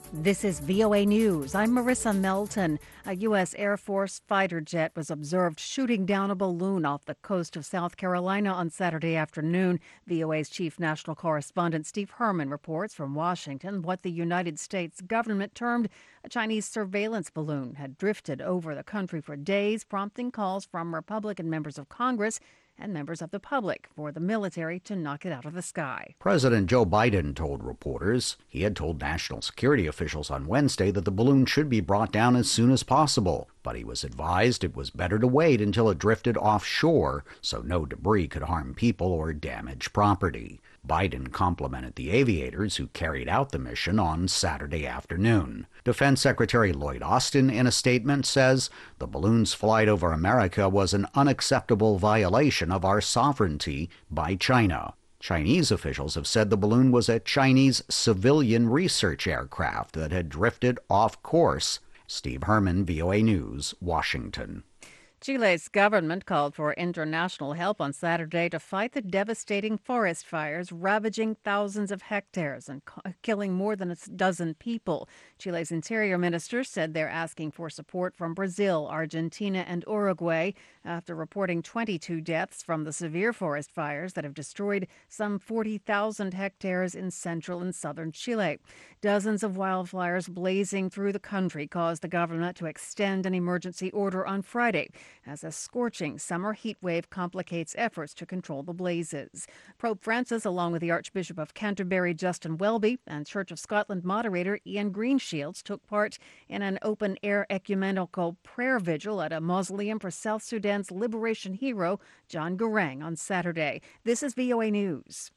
This is VOA News. I'm Marissa Melton. A U.S. Air Force fighter jet was observed shooting down a balloon off the coast of South Carolina on Saturday afternoon. VOA's chief national correspondent Steve Herman reports from Washington what the United States government termed a Chinese surveillance balloon had drifted over the country for days, prompting calls from Republican members of Congress and members of the public for the military to knock it out of the sky. President Joe Biden told reporters he had told national security officials on Wednesday that the balloon should be brought down as soon as possible, but he was advised it was better to wait until it drifted offshore so no debris could harm people or damage property. Biden complimented the aviators who carried out the mission on Saturday afternoon. Defense Secretary Lloyd Austin, in a statement, says the balloon's flight over America was an unacceptable violation of our sovereignty by China. Chinese officials have said the balloon was a Chinese civilian research aircraft that had drifted off course. Steve Herman, VOA News, Washington. Chile's government called for international help on Saturday to fight the devastating forest fires ravaging thousands of hectares and killing more than a dozen people. Chile's interior minister said they're asking for support from Brazil, Argentina, and Uruguay after reporting 22 deaths from the severe forest fires that have destroyed some 40,000 hectares in central and southern Chile. Dozens of wildfires blazing through the country caused the government to extend an emergency order on Friday, as a scorching summer heat wave complicates efforts to control the blazes. Pope Francis, along with the Archbishop of Canterbury, Justin Welby, and Church of Scotland moderator Ian Greenshields took part in an open-air ecumenical prayer vigil at a mausoleum for South Sudan's liberation hero, John Garang, on Saturday. This is VOA News.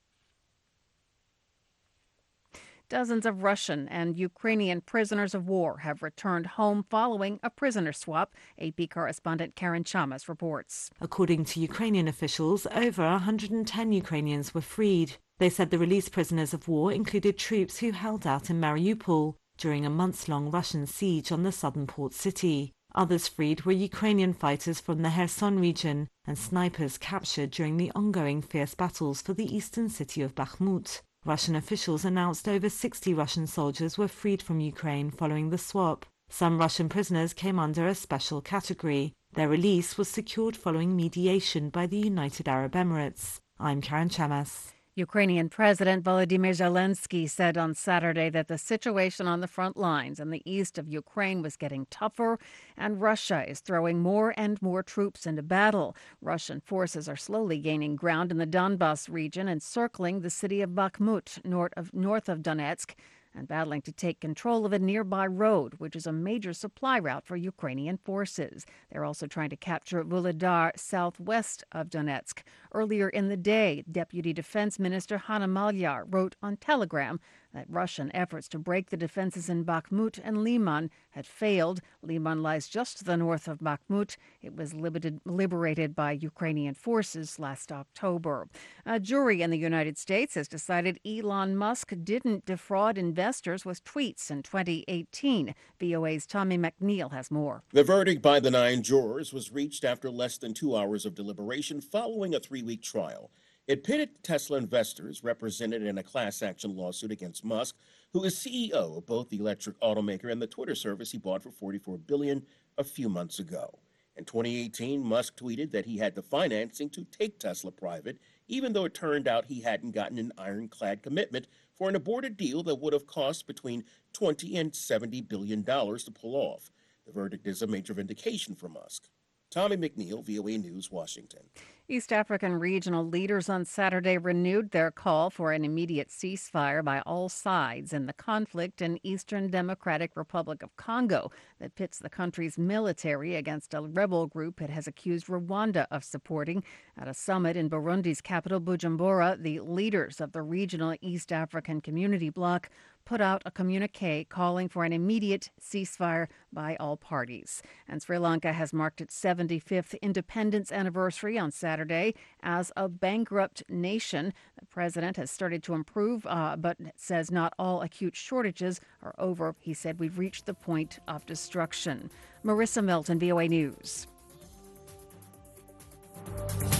Dozens of Russian and Ukrainian prisoners of war have returned home following a prisoner swap, AP correspondent Karen Chamas reports. According to Ukrainian officials, over 110 Ukrainians were freed. They said the released prisoners of war included troops who held out in Mariupol during a months-long Russian siege on the southern port city. Others freed were Ukrainian fighters from the Kherson region and snipers captured during the ongoing fierce battles for the eastern city of Bakhmut. Russian officials announced over 60 Russian soldiers were freed from Ukraine following the swap. Some Russian prisoners came under a special category. Their release was secured following mediation by the United Arab Emirates. I'm Karen Chamas. Ukrainian President Volodymyr Zelensky said on Saturday that the situation on the front lines in the east of Ukraine was getting tougher, and Russia is throwing more and more troops into battle. Russian forces are slowly gaining ground in the Donbas region, encircling the city of Bakhmut, north of Donetsk, and battling to take control of a nearby road, which is a major supply route for Ukrainian forces. They're also trying to capture Vuhledar, southwest of Donetsk. Earlier in the day, Deputy Defense Minister Hanna Maliar wrote on Telegram that Russian efforts to break the defenses in Bakhmut and Liman had failed. Liman lies just to the north of Bakhmut. It was liberated by Ukrainian forces last October. A jury in the United States has decided Elon Musk didn't defraud investors with tweets in 2018. VOA's Tommy McNeil has more. The verdict by the 9 jurors was reached after less than 2 hours of deliberation following a 3-week trial. It pitted Tesla investors represented in a class action lawsuit against Musk, who is CEO of both the electric automaker and the Twitter service he bought for $44 billion a few months ago. In 2018, Musk tweeted that he had the financing to take Tesla private, even though it turned out he hadn't gotten an ironclad commitment for an aborted deal that would have cost between $20 and $70 billion to pull off. The verdict is a major vindication for Musk. Tommy McNeil, VOA News, Washington. East African regional leaders on Saturday renewed their call for an immediate ceasefire by all sides in the conflict in Eastern Democratic Republic of Congo that pits the country's military against a rebel group it has accused Rwanda of supporting. At a summit in Burundi's capital, Bujumbura, the leaders of the regional East African Community Bloc put out a communique calling for an immediate ceasefire by all parties. And Sri Lanka has marked its 75th independence anniversary on Saturday as a bankrupt nation. The president has started to improve, but says not all acute shortages are over. He said we've reached the point of destruction. Marissa Melton, VOA News.